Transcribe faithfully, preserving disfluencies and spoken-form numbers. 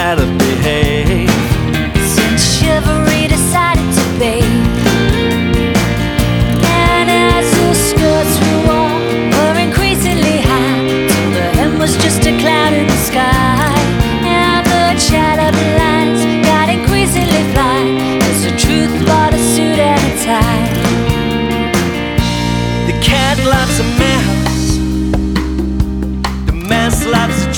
how to behave. Since chivalry decided to bathe, and as her skirts grew on, were increasingly high, till the hem was just a cloud